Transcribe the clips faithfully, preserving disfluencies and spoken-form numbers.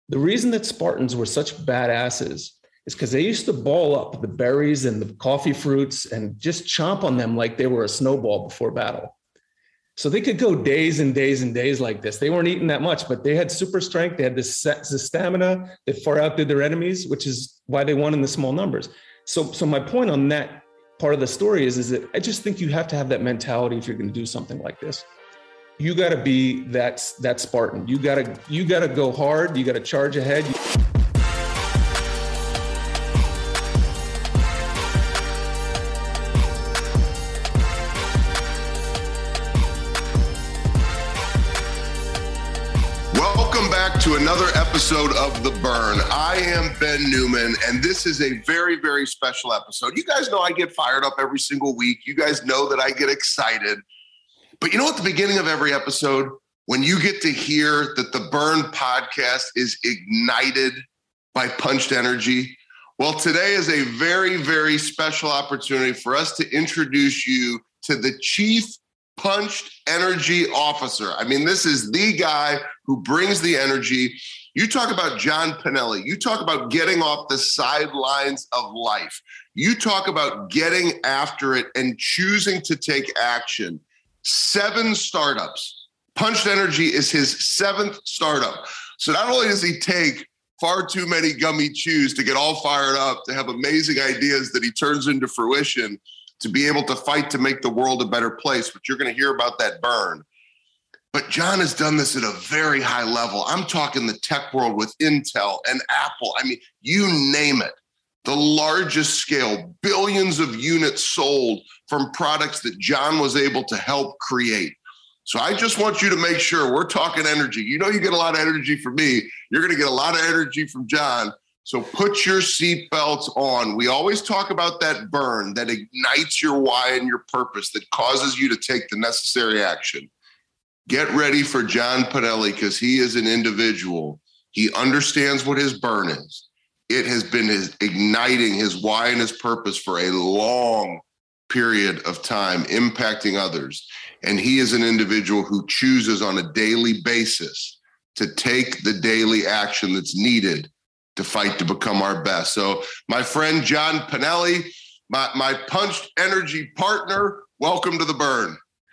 The reason that Spartans were such badasses is because they used to ball up the berries and the coffee fruits and just chomp on them like they were a snowball before battle. So they could go days and days and days like this. They weren't eating that much, but they had super strength. They had this, this stamina that far outdid their enemies, which is why they won in the small numbers. So, so my point on that part of the story is, is that I just think you have to have that mentality if you're going to do something like this. You got to be that, that Spartan. You got to, you got to go hard. You got to charge ahead. To another episode of The Burn. I am Ben Newman, and this is a very, very special episode. You guys know I get fired up every single week. You guys know that I get excited. But you know, at the beginning of every episode, when you get to hear that The Burn podcast is ignited by Punched Energy, well, today is a very, very special opportunity for us to introduce you to the Chief Punched Energy Officer. I mean, this is the guy who brings the energy. You talk about John Pinelli. You talk about getting off the sidelines of life. You talk about getting after it and choosing to take action. Seven startups. Punched Energy is his seventh startup. So not only does he take far too many gummy chews to get all fired up, to have amazing ideas that he turns into fruition, to be able to fight to make the world a better place, but you're going to hear about that burn. But John has done this at a very high level. I'm talking the tech world with Intel and Apple. I mean, you name it. The largest scale, billions of units sold from products that John was able to help create. So I just want you to make sure we're talking energy. You know, you get a lot of energy from me. You're going to get a lot of energy from John. So put your seatbelts on. We always talk about that burn that ignites your why and your purpose, that causes you to take the necessary action. Get ready for John Pinelli, because he is an individual. He understands what his burn is. It has been his igniting his why and his purpose for a long period of time, impacting others. And he is an individual who chooses on a daily basis to take the daily action that's needed to fight to become our best. So my friend, John Pinelli, my, my Punched Energy partner, welcome to The Burn.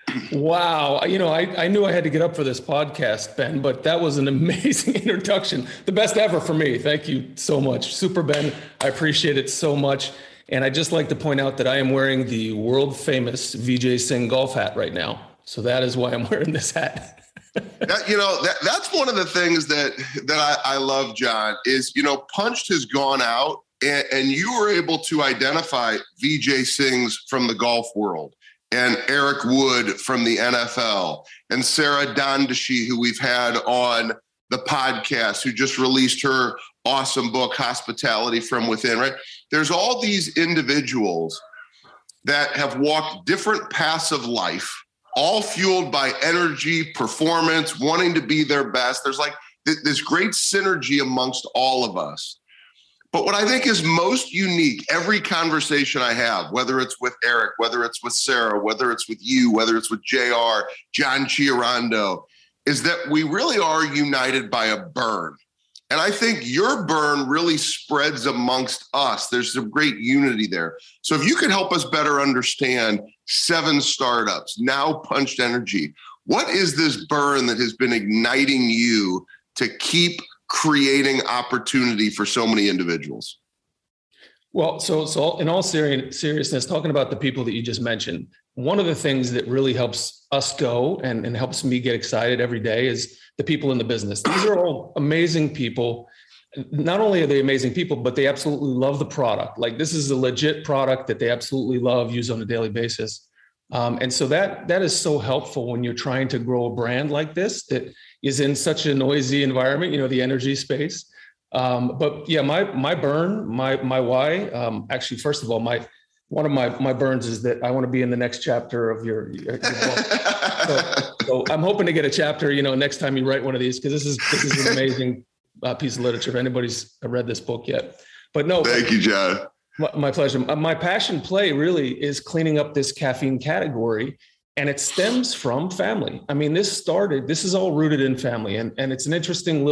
Wow. You know, I, I knew I had to get up for this podcast, Ben, but that was an amazing introduction. The best ever for me. Thank you so much. Super, Ben. I appreciate it so much. And I'd just like to point out that I am wearing the world famous Vijay Singh golf hat right now. So that is why I'm wearing this hat. that, you know, that, that's one of the things that, that I, I love, John, is, you know, Punched has gone out and, and you were able to identify Vijay Singhs from the golf world, and Eric Wood from the N F L, and Sarah Dandashi, who we've had on the podcast, who just released her awesome book, Hospitality from Within, right? There's all these individuals that have walked different paths of life, all fueled by energy, performance, wanting to be their best. There's like th- this great synergy amongst all of us. But what I think is most unique, every conversation I have, whether it's with Eric, whether it's with Sarah, whether it's with you, whether it's with J R, John Chiarando, is that we really are united by a burn. And I think your burn really spreads amongst us. There's some great unity there. So if you could help us better understand seven startups, now Punched Energy, what is this burn that has been igniting you to keep creating opportunity for so many individuals? Well, so so in all seri- seriousness, talking about the people that you just mentioned, one of the things that really helps us go and, and helps me get excited every day is the people in the business. These are all amazing people. Not only are they amazing people, but they absolutely love the product. Like, this is a legit product that they absolutely love, use on a daily basis. Um, and so that that is so helpful when you're trying to grow a brand like this that is in such a noisy environment, you know, the energy space. Um, but yeah, my my burn, my my why, um, actually, first of all, my one of my my burns is that I want to be in the next chapter of your, your, your book. So, so I'm hoping to get a chapter, you know, next time you write one of these, because this is this is an amazing uh, piece of literature if anybody's read this book yet. But no, thank you, John. My, my pleasure. My passion play really is cleaning up this caffeine category. And it stems from family. I mean, this started, this is all rooted in family. And, and it's an interesting little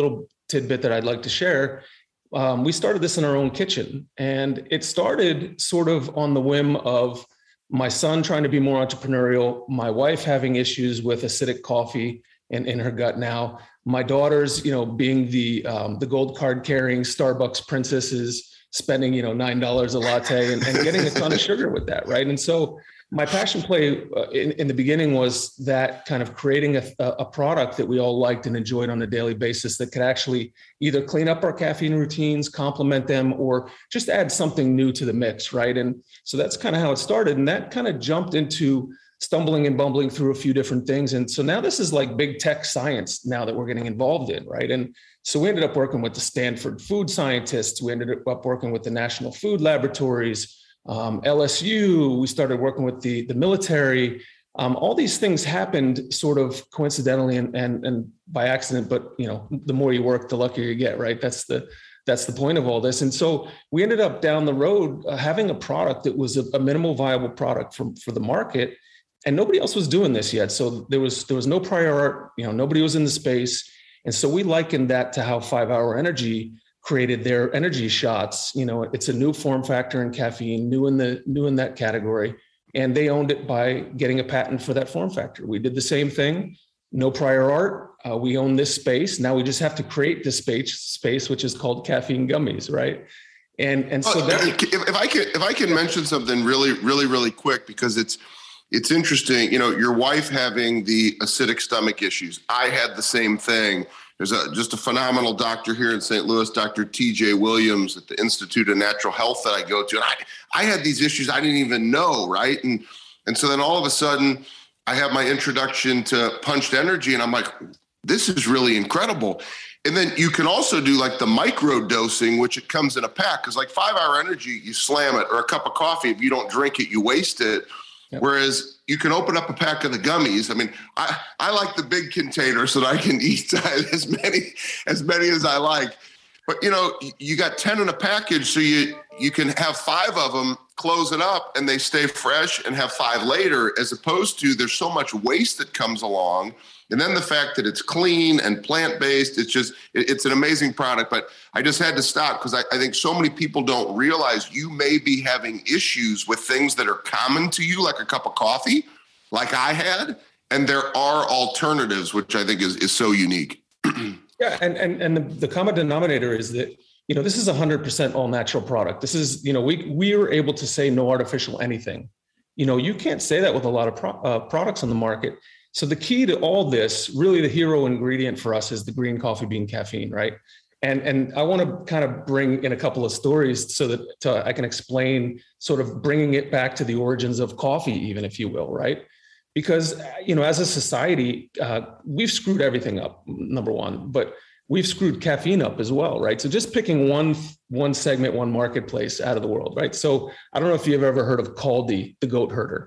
tidbit that I'd like to share. Um, we started this in our own kitchen, and it started sort of on the whim of my son trying to be more entrepreneurial, my wife having issues with acidic coffee in, in her gut now, my daughters, you know, being the um, the gold card carrying Starbucks princesses, spending, you know, nine dollars a latte and, and getting a ton of sugar with that, right? And so my passion play uh, in, in the beginning was that kind of creating a, a product that we all liked and enjoyed on a daily basis that could actually either clean up our caffeine routines, complement them, or just add something new to the mix, right? And so that's kind of how it started. And that kind of jumped into stumbling and bumbling through a few different things. And so now this is like big tech science now that we're getting involved in, right? And so we ended up working with the Stanford food scientists. We ended up working with the National Food Laboratories, um, L S U. We started working with the, the military. Um, all these things happened sort of coincidentally and, and, and by accident, but you know, the more you work, the luckier you get, right? That's the That's the point of all this. And so we ended up down the road uh, having a product that was a, a minimal viable product for, for the market. And nobody else was doing this yet. So there was there was no prior art, you know, nobody was in the space. And so we likened that to how five hour Energy created their energy shots. You know, it's a new form factor in caffeine, new in the new in that category. And they owned it by getting a patent for that form factor. We did the same thing, no prior art. Uh, we own this space. Now we just have to create this space, space which is called caffeine gummies, right? And and so oh, that, if, if I can if I can mention something really really really quick, because it's it's interesting. You know, your wife having the acidic stomach issues. I had the same thing. There's a just a phenomenal doctor here in Saint Louis, Doctor T J Williams at the Institute of Natural Health that I go to, and I I had these issues I didn't even know, right? And and so then all of a sudden I have my introduction to Punched Energy, and I'm like, this is really incredible. And then you can also do like the micro dosing, which it comes in a pack, because like five hour Energy, you slam it, or a cup of coffee, if you don't drink it, you waste it. Yep. Whereas you can open up a pack of the gummies. I mean, I, I like the big container so that I can eat as many as many as I like. But you know, you got ten in a package, so you you can have five of them, close it up, and they stay fresh, and have five later. As opposed to there's so much waste that comes along. And then the fact that it's clean and plant-based, it's just, it's an amazing product. But I just had to stop because I, I think so many people don't realize you may be having issues with things that are common to you, like a cup of coffee, like I had. And there are alternatives, which I think is, is so unique. Yeah. And, and, and the, the common denominator is that, you know, this is a hundred percent all natural product. This is, you know, we, we were able to say no artificial anything. You know, you can't say that with a lot of pro, uh, products on the market. So the key to all this, really the hero ingredient for us, is the green coffee bean caffeine, right? And, and I want to kind of bring in a couple of stories so that to, I can explain sort of bringing it back to the origins of coffee, even, if you will, right? Because, you know, as a society, uh, we've screwed everything up, number one, but we've screwed caffeine up as well, right? So just picking one, one segment, one marketplace out of the world, right? So I don't know if you've ever heard of Kaldi, the goat herder.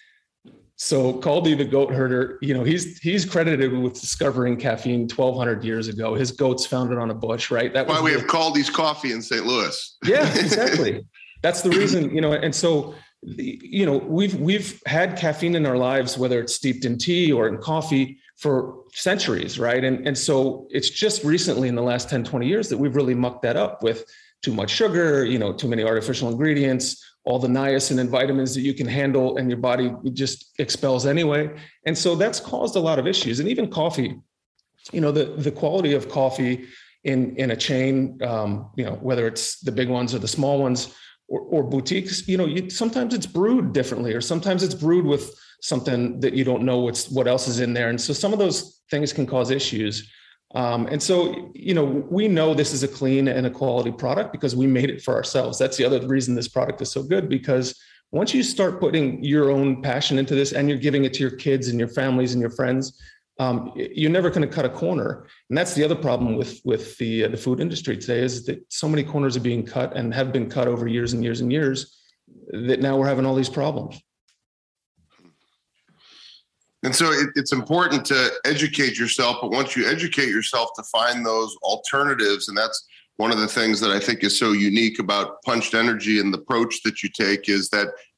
So Kaldi, the goat herder, you know, he's he's credited with discovering caffeine twelve hundred years ago. His goats found it on a bush, right? That was why we the, have Kaldi's coffee in Saint Louis. Yeah, exactly. That's the reason, you know, and so, you know, we've we've had caffeine in our lives, whether it's steeped in tea or in coffee, for centuries, right? And, and so it's just recently in the last ten, twenty years that we've really mucked that up with too much sugar, you know, too many artificial ingredients, all the niacin and vitamins that you can handle and your body just expels anyway. And so that's caused a lot of issues. And even coffee, you know, the, the quality of coffee in, in a chain, um, you know, whether it's the big ones or the small ones or, or boutiques, you know, you, sometimes it's brewed differently, or sometimes it's brewed with something that you don't know what's, what else is in there. And so some of those things can cause issues. Um, and so, you know, we know this is a clean and a quality product because we made it for ourselves. That's the other reason this product is so good, because once you start putting your own passion into this and you're giving it to your kids and your families and your friends, um, you're never going to cut a corner. And that's the other problem with, with the, uh, the food industry today, is that so many corners are being cut and have been cut over years and years and years that now we're having all these problems. And so it, it's important to educate yourself, but once you educate yourself, to find those alternatives. And that's one of the things that I think is so unique about Punched Energy and the approach that you take, is that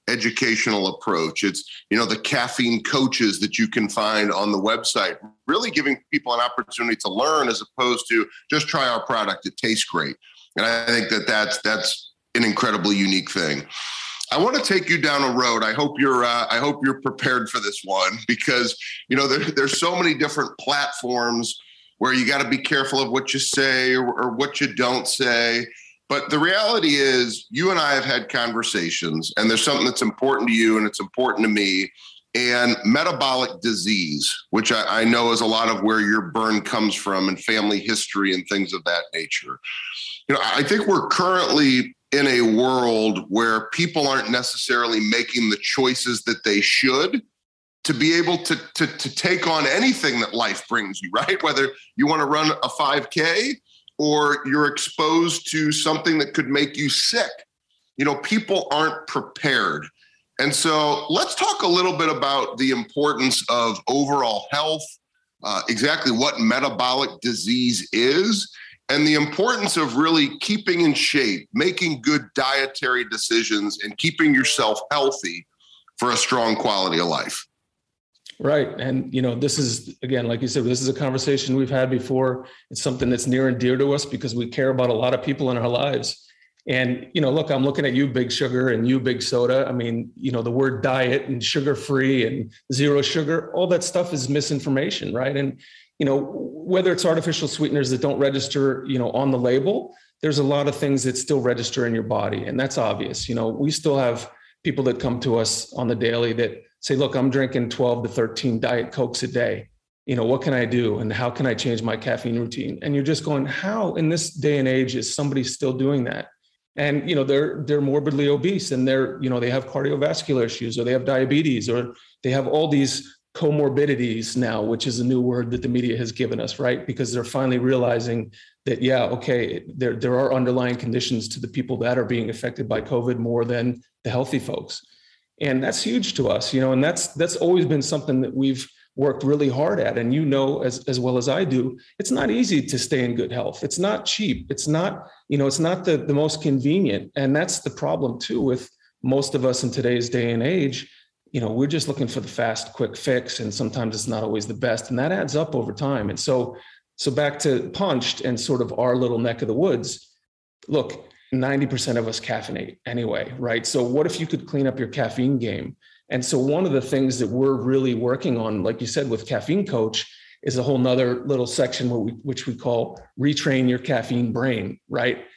educational approach. It's, you know, the caffeine coaches that you can find on the website, really giving people an opportunity to learn as opposed to just try our product. It tastes great. And I think that that's, that's an incredibly unique thing. I want to take you down a road. I hope you're, uh, I hope you're prepared for this one, because, you know, there, there's so many different platforms where you got to be careful of what you say or, or what you don't say. But the reality is, you and I have had conversations, and there's something that's important to you and it's important to me. And metabolic disease, which I, I know is a lot of where your burn comes from, and family history and things of that nature. You know, I think we're currently in a world where people aren't necessarily making the choices that they should to be able to, to, to take on anything that life brings you, right? Whether you want to run a five K or you're exposed to something that could make you sick. You know, people aren't prepared. And so let's talk a little bit about the importance of overall health, uh, exactly what metabolic disease is, and the importance of really keeping in shape, making good dietary decisions, and keeping yourself healthy for a strong quality of life. Right. And, you know, this is, again, like you said, this is a conversation we've had before. It's something that's near and dear to us because we care about a lot of people in our lives. And, you know, look, I'm looking at you, Big Sugar, and you, Big Soda. I mean, you know, the word diet and sugar-free and zero sugar, all that stuff is misinformation, right? And, you know, whether it's artificial sweeteners that don't register, you know, on the label, there's a lot of things that still register in your body. And that's obvious. You know, we still have people that come to us on the daily that say, look, I'm drinking twelve to thirteen Diet Cokes a day. You know, what can I do? And how can I change my caffeine routine? And you're just going, how in this day and age is somebody still doing that? And, you know, they're, they're morbidly obese, and they're, you know, they have cardiovascular issues, or they have diabetes, or they have all these comorbidities now, which is a new word that the media has given us, right? Because they're finally realizing that, yeah, okay, there, there are underlying conditions to the people that are being affected by COVID more than the healthy folks. And that's huge to us, you know, and that's, that's always been something that we've worked really hard at. And, you know, as, as well as I do, it's not easy to stay in good health. It's not cheap. It's not, you know, it's not the, the most convenient. And that's the problem too, with most of us in today's day and age. You know, we're just looking for the fast, quick fix. And sometimes it's not always the best. And that adds up over time. And so, so back to Punched and sort of our little neck of the woods, look, ninety percent of us caffeinate anyway, right? So what if you could clean up your caffeine game? And so one of the things that we're really working on, like you said, with Caffeine Coach, is a whole nother little section where we, which we call retrain your caffeine brain, right?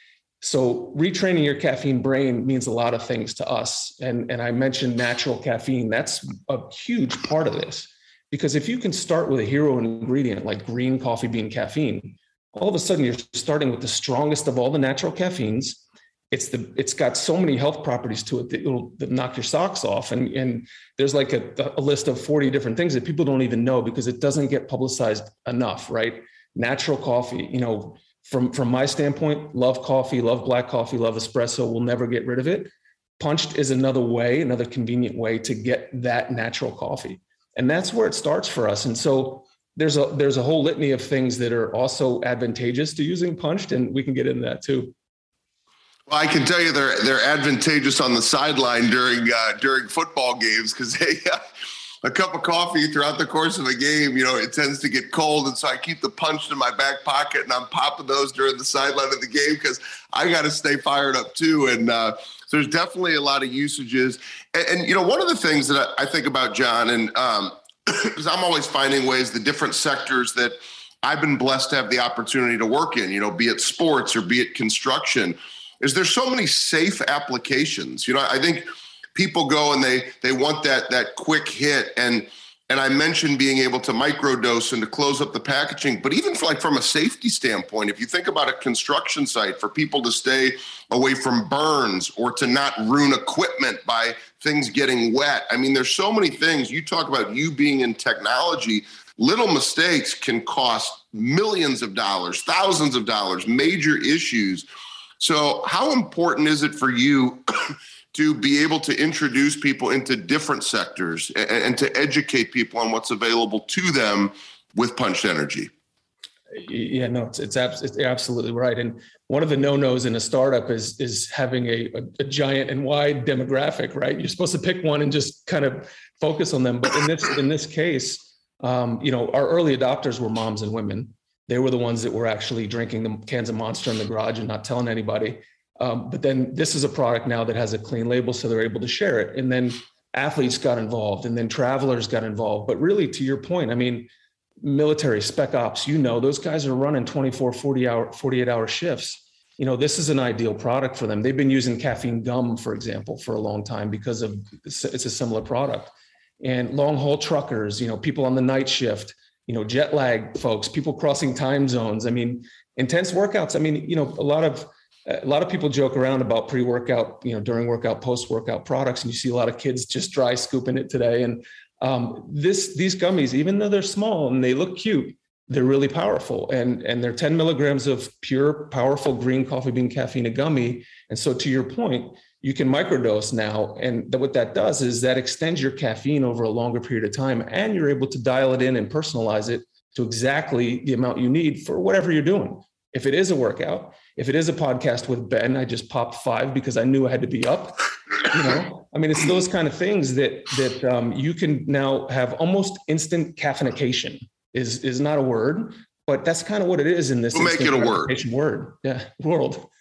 So retraining your caffeine brain means a lot of things to us. And, and I mentioned natural caffeine. That's a huge part of this, because if you can start with a hero ingredient like green coffee bean caffeine, all of a sudden you're starting with the strongest of all the natural caffeines. It's the, it's got so many health properties to it that it'll that knock your socks off. And, and there's like a, a list of forty different things that people don't even know because it doesn't get publicized enough, right? Natural coffee, you know, from, from my standpoint, love coffee, love black coffee, love espresso. We'll never get rid of it. Punched is another way, another convenient way to get that natural coffee. And that's where it starts for us. And so there's a, there's a whole litany of things that are also advantageous to using Punched, and we can get into that too. Well, I can tell you they're they're advantageous on the sideline during uh, during football games, because they uh, a cup of coffee throughout the course of a game, you know, it tends to get cold, and so I keep the Punched in my back pocket, and I'm popping those during the sideline of the game because I got to stay fired up too. And uh, so there's definitely a lot of usages. And, and you know, one of the things that I, I think about, John, and um, because I'm always finding ways, the different sectors that I've been blessed to have the opportunity to work in, you know, be it sports or be it construction, is there's so many safe applications. You know, I think people go and they they want that that quick hit. And and I mentioned being able to microdose and to close up the packaging. But even for like from a safety standpoint, if you think about a construction site, for people to stay away from burns or to not ruin equipment by things getting wet. I mean, there's so many things. You talk about you being in technology. Little mistakes can cost millions of dollars, thousands of dollars, major issues. So how important is it for you to be able to introduce people into different sectors and, and to educate people on what's available to them with Punched Energy? Yeah, no, it's it's, abs- it's absolutely right. And one of the no-nos in a startup is, is having a, a, a giant and wide demographic, right? You're supposed to pick one and just kind of focus on them. But in this, in this case, um, you know, our early adopters were moms and women. They were the ones that were actually drinking the cans of Monster in the garage and not telling anybody. Um, but then this is a product now that has a clean label, so they're able to share it. And then athletes got involved, and then travelers got involved. But really, to your point, I mean, military, spec ops, you know, those guys are running twenty-four, forty hour, forty-eight hour shifts. You know, this is an ideal product for them. They've been using caffeine gum, for example, for a long time because of it's a similar product. And long haul truckers, you know, people on the night shift, you know, jet lag folks, people crossing time zones. I mean, intense workouts. I mean, you know, a lot of a lot of people joke around about pre-workout, you know, during workout, post-workout products, and you see a lot of kids just dry scooping it today. And um, this these gummies, even though they're small and they look cute, they're really powerful. And, and they're ten milligrams of pure, powerful green coffee bean caffeine a gummy. And so to your point, you can microdose now. And what that does is that extends your caffeine over a longer period of time, and you're able to dial it in and personalize it to exactly the amount you need for whatever you're doing. If it is a workout, if it is a podcast with Ben, I just popped five because I knew I had to be up. You know, I mean, it's those kind of things that that um, you can now have almost instant caffeinication. Is is not a word, but that's kind of what it is in this. We'll make it a word. Word, yeah, world.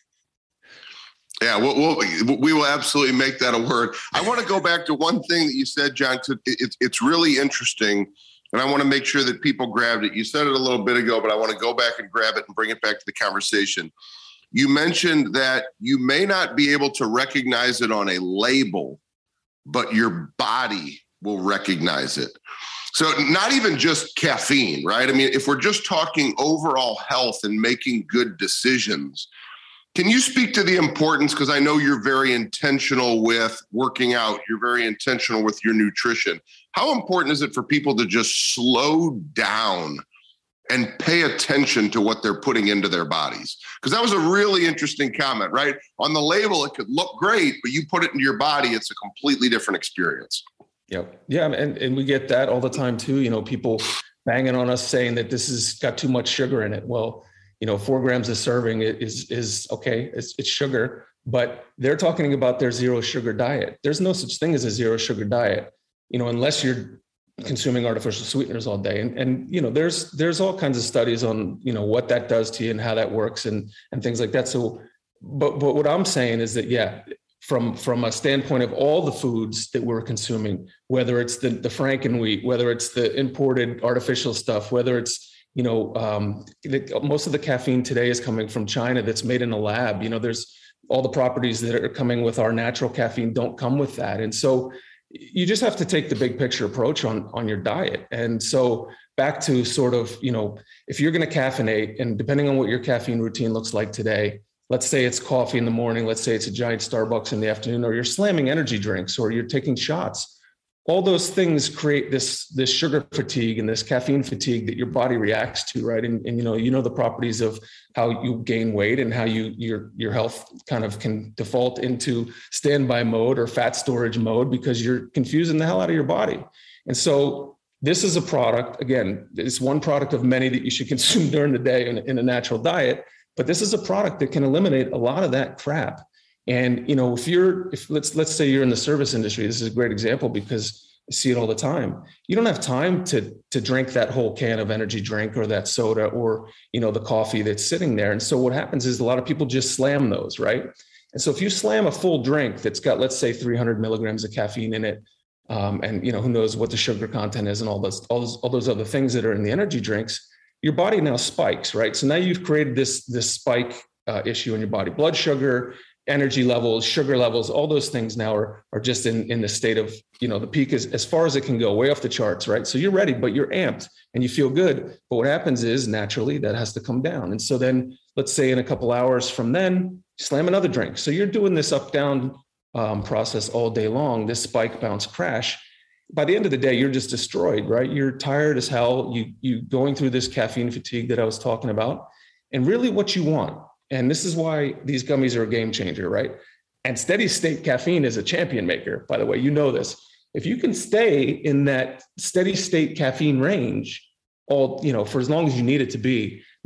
Yeah, we'll, we'll, we will absolutely make that a word. I want to go back to one thing that you said, John. It's it's really interesting. And I want to make sure that people grabbed it. You said it a little bit ago, but I want to go back and grab it and bring it back to the conversation. You mentioned that you may not be able to recognize it on a label, but your body will recognize it. So not even just caffeine, right? I mean, if we're just talking overall health and making good decisions, can you speak to the importance? Because I know you're very intentional with working out. You're very intentional with your nutrition. How important is it for people to just slow down and pay attention to what they're putting into their bodies? Because that was a really interesting comment, right? On the label, it could look great, but you put it into your body, it's a completely different experience. Yep. Yeah. And, and we get that all the time too. You know, people banging on us saying that this has got too much sugar in it. Well, you know, four grams a serving is, is okay. It's, it's sugar, but they're talking about their zero sugar diet. There's no such thing as a zero sugar diet, you know, unless you're consuming artificial sweeteners all day. And, and, you know, there's, there's all kinds of studies on, you know, what that does to you and how that works and, and things like that. So, but, but what I'm saying is that, yeah, from, from a standpoint of all the foods that we're consuming, whether it's the, the Frankenwheat, whether it's the imported artificial stuff, whether it's, you know, um, most of the caffeine today is coming from China that's made in a lab. You know, there's all the properties that are coming with our natural caffeine don't come with that. And so you just have to take the big picture approach on, on your diet. And so back to sort of, you know, if you're going to caffeinate, and depending on what your caffeine routine looks like today, let's say it's coffee in the morning, let's say it's a giant Starbucks in the afternoon, or you're slamming energy drinks, or you're taking shots. All those things create this, this sugar fatigue and this caffeine fatigue that your body reacts to, right? And, and you know, you know the properties of how you gain weight and how you your your health kind of can default into standby mode or fat storage mode because you're confusing the hell out of your body. And so this is a product, again, it's one product of many that you should consume during the day in, in a natural diet, but this is a product that can eliminate a lot of that crap. And, you know, if you're, if let's, let's say you're in the service industry, this is a great example because I see it all the time. You don't have time to, to drink that whole can of energy drink or that soda or, you know, the coffee that's sitting there. And so what happens is a lot of people just slam those, right? And so if you slam a full drink that's got, let's say three hundred milligrams of caffeine in it, um, and, you know, who knows what the sugar content is and all those, all those, all those other things that are in the energy drinks, your body now spikes, right? So now you've created this, this spike uh, issue in your body, blood sugar, energy levels, sugar levels, all those things now are, are just in, in the state of, you know, the peak is as far as it can go, way off the charts, right? So you're ready, but you're amped and you feel good. But what happens is naturally that has to come down. And so then let's say in a couple hours from then, slam another drink. So you're doing this up down um, process all day long, this spike, bounce, crash. By the end of the day, you're just destroyed, right? You're tired as hell. You, you going through this caffeine fatigue that I was talking about. And really what you want, and this is why these gummies are a game changer, right? And steady state caffeine is a champion maker, by the way, you know this. If you can stay in that steady state caffeine range, all, you know, for as long as you need it to be,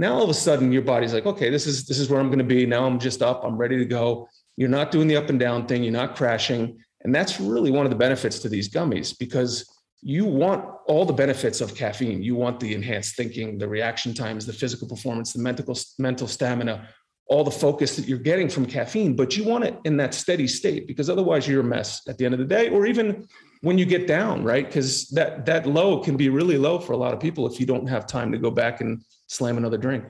Now, all of a sudden your body's like, okay, this is, this is where I'm going to be. Now I'm just up, I'm ready to go. You're not doing the up and down thing. You're not crashing. And that's really one of the benefits to these gummies, because you want all the benefits of caffeine. You want the enhanced thinking, the reaction times, the physical performance, the mental, mental stamina, all the focus that you're getting from caffeine, but you want it in that steady state, because otherwise you're a mess at the end of the day, or even when you get down, right? Because that, that low can be really low for a lot of people if you don't have time to go back and slam another drink.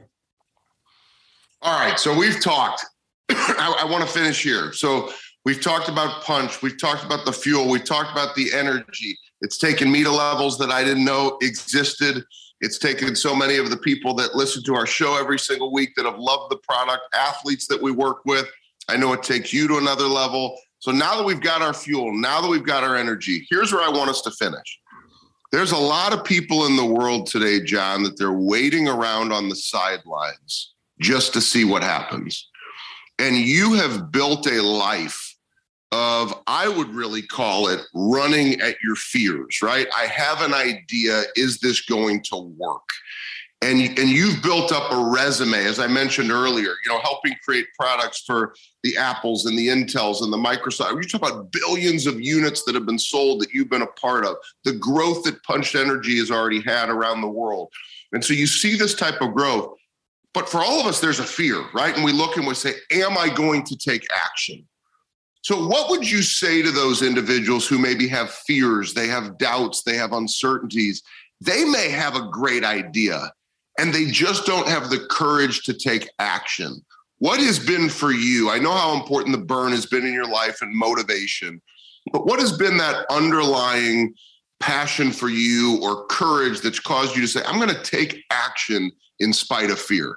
All right. So we've talked, I, I want to finish here. So we've talked about punch. We've talked about the fuel. We've talked about the energy. It's taken me to levels that I didn't know existed. It's taken so many of the people that listen to our show every single week that have loved the product, athletes that we work with. I know it takes you to another level. So now that we've got our fuel, now that we've got our energy, here's where I want us to finish. There's a lot of people in the world today, John, that they're waiting around on the sidelines just to see what happens. And you have built a life of, I would really call it running at your fears, right? I have an idea. Is this going to work? And, and you've built up a resume, as I mentioned earlier, you know, helping create products for the Apples and the Intels and the Microsoft. You talk about billions of units that have been sold that you've been a part of, the growth that Punched Energy has already had around the world. And so you see this type of growth, but for all of us, there's a fear, right? And we look and we say, am I going to take action? So what would you say to those individuals who maybe have fears, they have doubts, they have uncertainties? They may have a great idea and they just don't have the courage to take action. What has been for you? I know how important the burn has been in your life and motivation, but what has been that underlying passion for you or courage that's caused you to say, I'm going to take action in spite of fear?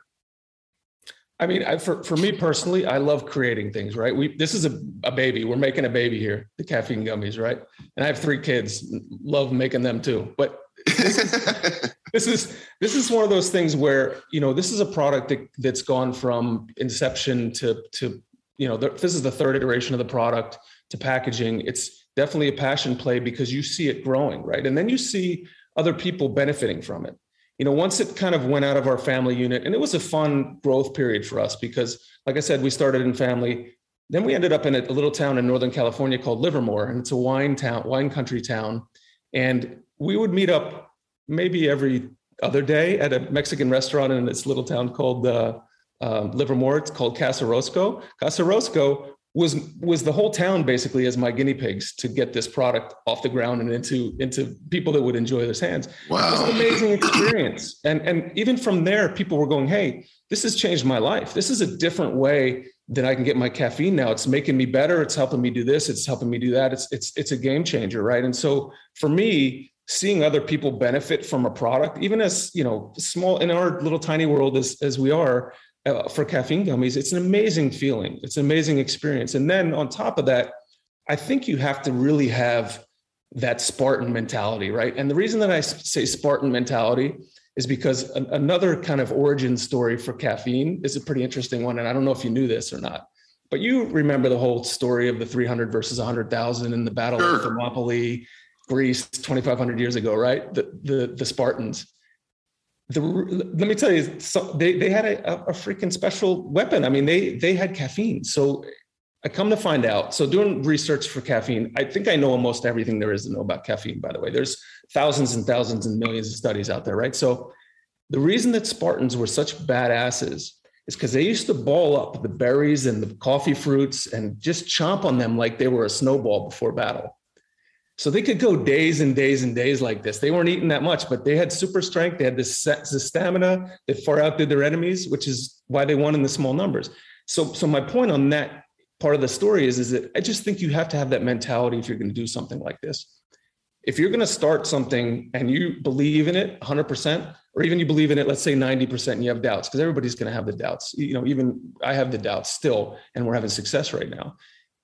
I mean, I, for, for me personally, I love creating things, right? We, this is a, a baby. We're making a baby here, the caffeine gummies, right? And I have three kids, love making them too. But this is, this is, this is one of those things where, you know, this is a product that, that's gone from inception to, to, you know, the, this is the third iteration of the product to packaging. It's definitely a passion play because you see it growing, right? And then you see other people benefiting from it. You know, once it kind of went out of our family unit, and it was a fun growth period for us because, like I said, we started in family. Then we ended up in a, a little town in Northern California called Livermore, and it's a wine town, wine country town. And we would meet up maybe every other day at a Mexican restaurant in this little town called uh, uh, Livermore. It's called Casa Rosco. Casa Rosco was was the whole town basically as my guinea pigs to get this product off the ground and into into people that would enjoy this hands. Wow. It was an amazing experience. And, and even from there, people were going, hey, this has changed my life. This is a different way that I can get my caffeine now. It's making me better. It's helping me do this. It's helping me do that. It's it's it's a game changer, right? And so for me, seeing other people benefit from a product, even as, you know, small in our little tiny world as, as we are, Uh, for caffeine gummies, it's an amazing feeling. It's an amazing experience. And then on top of that, I think you have to really have that Spartan mentality, right? And the reason that I say Spartan mentality is because a- another kind of origin story for caffeine is a pretty interesting one. And I don't know if you knew this or not, but you remember the whole story of the three hundred versus one hundred thousand in the Battle Sure. of Thermopylae, Greece, twenty-five hundred years ago, right? The, the, the Spartans. The, let me tell you, so they, they had a, a freaking special weapon. I mean, they they had caffeine. So I come to find out. So doing research for caffeine, I think I know almost everything there is to know about caffeine, by the way. There's thousands and thousands and millions of studies out there, right? So the reason that Spartans were such badasses is because they used to ball up the berries and the coffee fruits and just chomp on them like they were a snowball before battle. So they could go days and days and days like this. They weren't eating that much, but they had super strength. They had this, this stamina that far outdid their enemies, which is why they won in the small numbers. So, so my point on that part of the story is, is that I just think you have to have that mentality if you're going to do something like this. If you're going to start something and you believe in it one hundred percent, or even you believe in it, let's say ninety percent, and you have doubts, because everybody's going to have the doubts. You know, even I have the doubts still, and we're having success right now.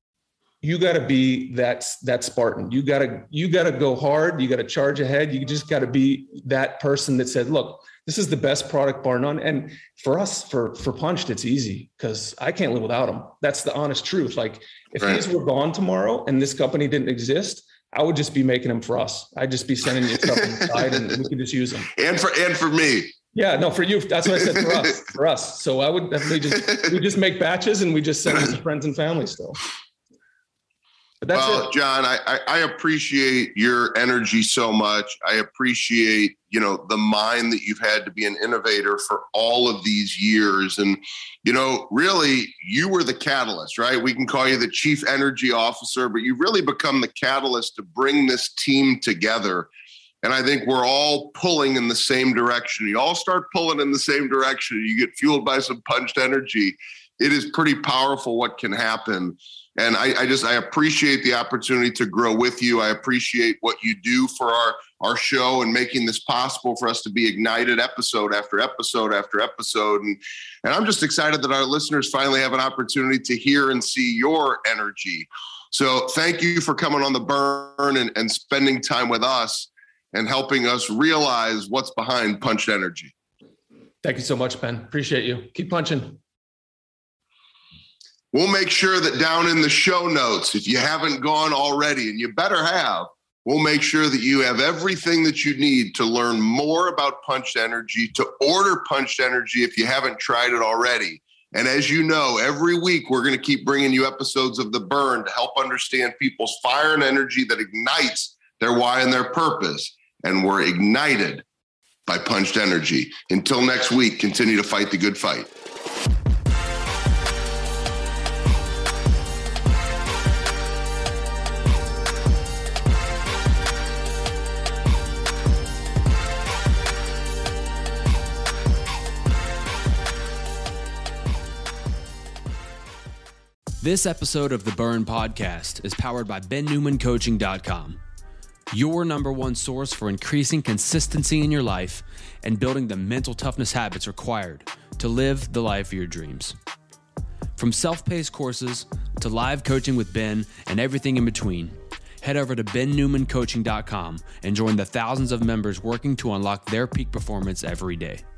You got to be that, that Spartan. You got to, you got to go hard. You got to charge ahead. You just got to be that person that said, look, this is the best product bar none. And for us, for, for Punched, it's easy because I can't live without them. That's the honest truth. Like if Right. these were gone tomorrow and this company didn't exist, I would just be making them for us. I'd just be sending you stuff inside and we could just use them. And for, and for me, Yeah, no, for you. That's what I said for us. For us. So I would definitely just we just make batches and we just send them to friends and family still. But that's well, it. John, I, I, I appreciate your energy so much. I appreciate, you know, the mind that you've had to be an innovator for all of these years. And, you know, really, you were the catalyst, right? We can call you the chief energy officer, but you've really become the catalyst to bring this team together. And I think we're all pulling in the same direction. You all start pulling in the same direction. You get fueled by some punched energy. It is pretty powerful what can happen. And I, I just, I appreciate the opportunity to grow with you. I appreciate what you do for our, our show and making this possible for us to be ignited episode after episode after episode. And, and I'm just excited that our listeners finally have an opportunity to hear and see your energy. So thank you for coming on The Burn and, and spending time with us and helping us realize what's behind punched energy. Thank you so much, Ben. Appreciate you. Keep punching. We'll make sure that down in the show notes, if you haven't gone already, and you better have, we'll make sure that you have everything that you need to learn more about punched energy, to order punched energy if you haven't tried it already. And as you know, every week we're going to keep bringing you episodes of The Burn to help understand people's fire and energy that ignites their why and their purpose. And we're ignited by punched energy. Until next week, continue to fight the good fight. This episode of The Burn Podcast is powered by Ben Newman Coaching dot com, your number one source for increasing consistency in your life and building the mental toughness habits required to live the life of your dreams. From self-paced courses to live coaching with Ben and everything in between, head over to Ben Newman Coaching dot com and join the thousands of members working to unlock their peak performance every day.